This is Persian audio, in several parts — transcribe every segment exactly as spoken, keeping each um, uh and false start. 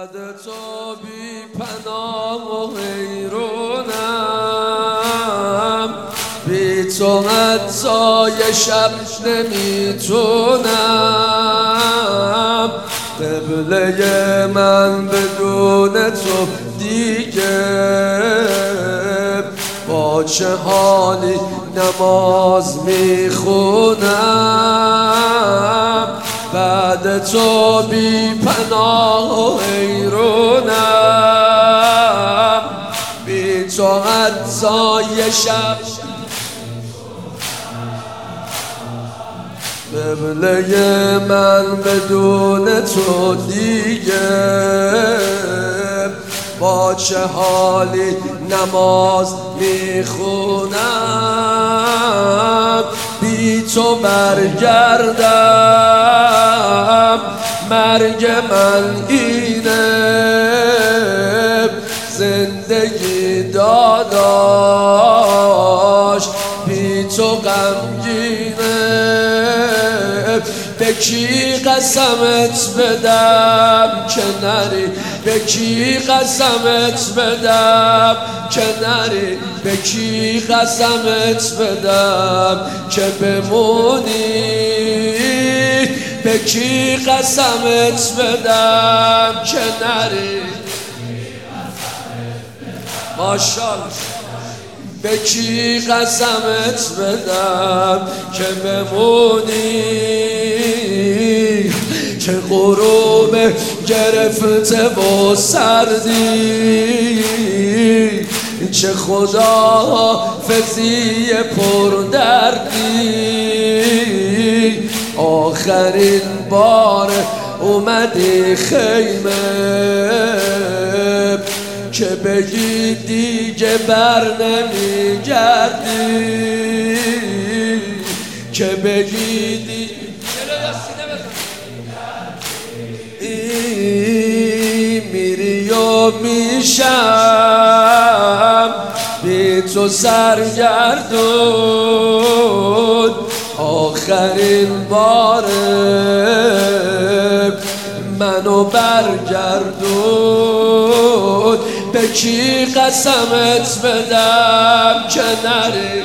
بعد تو بی پناه و حیرونم، بی تو حتی شب نمیتونم. قبله من بدون تو دیگه با چه حالی نماز میخونم. بعد تو بی پناه و حیرونم، بی تو حتی شب قبله من بدون تو دیگه با چه حالی نماز میخونم. بی تو برگردم مرگ من اینه، زندگی داداش بی تو غمگینه. به کی قسمت بدم که نری، به کی قسمت بدم که نری، به کی قسمت بدم که بمونی، به کی قسمت بدم که نری. ماشاءالله. به کی قسمت بدم که بمونی، که غروب گرفته و سردی، چه خداحافظی پردردی. آخرین بار اومدی خیمه که بگی دیگه بر نمیگردی، که بگی دیگه میری و میشم بی تو سرگردون. آخرین بار منو برگردون. به کی قسمت بدم که نری،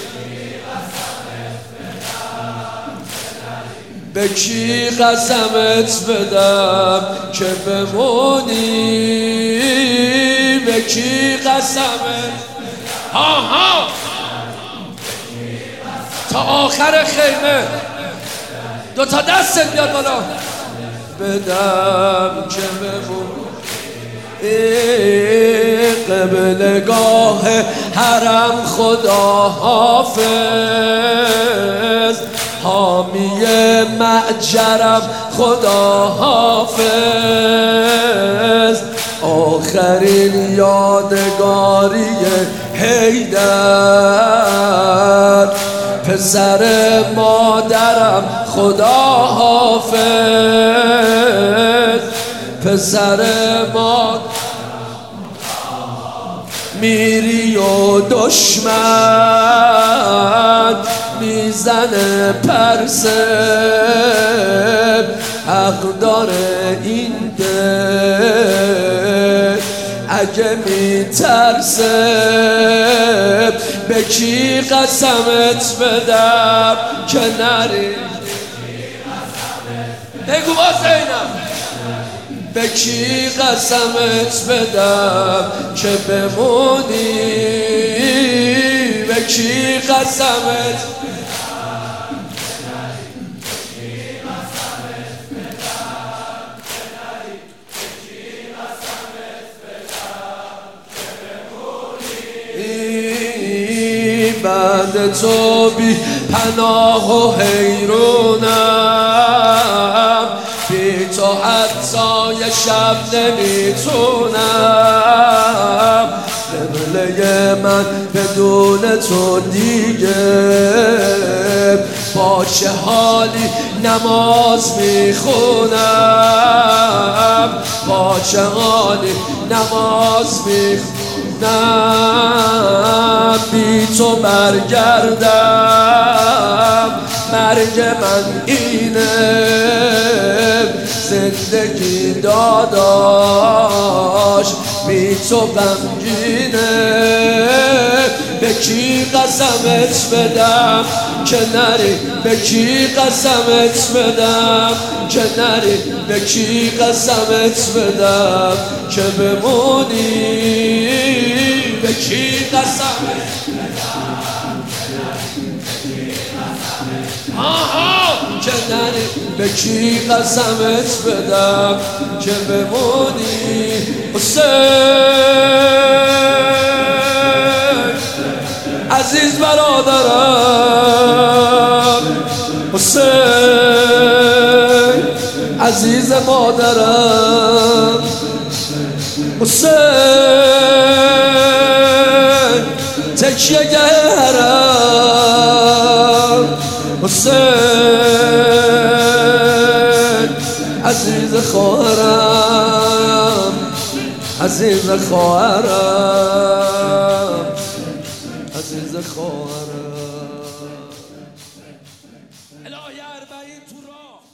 به کی قسمت بدم که بمونی، به کی قسمت ها ها تا آخر خیمه دو تا دستت بیاد بالا بدم که بمونی. قبلگاه حرم خدا حافظ، حامی معجرم خدا حافظ. آخرین یادگاری حیدر، پسر مادرم خدا حافظ، پسر مادرم. میری و دشمن میزنه پرسه، حق داره این دل اگه میترسه. به کی قسمت بدم که نری، بگو با زینب. به کی قسمت بدم که بمونی، به کی قسمت بعد تو بی پناه و حیرونم، بی تو حتی شب نمیتونم. قبله من بدون تو دیگه با چه حالی نماز میخونم، با چه حالی نماز میخونم. بی تو برگردم مرگ من اینه، زنده تشنگی داداش بی تو غمگینه به کی قسمت بدم که نری به کی قسمت بدم که نری به کی قسمت بدم که بمونی به کی قسمت آها که نری به کی قسمت بدم که بمونی حسین عزیز برادرم حسین عزیز مادرم حسین تکیه گرم حسین عزیز خواهرم عزیز خواهرم عزیز خواهرم الهی اربعین تو راه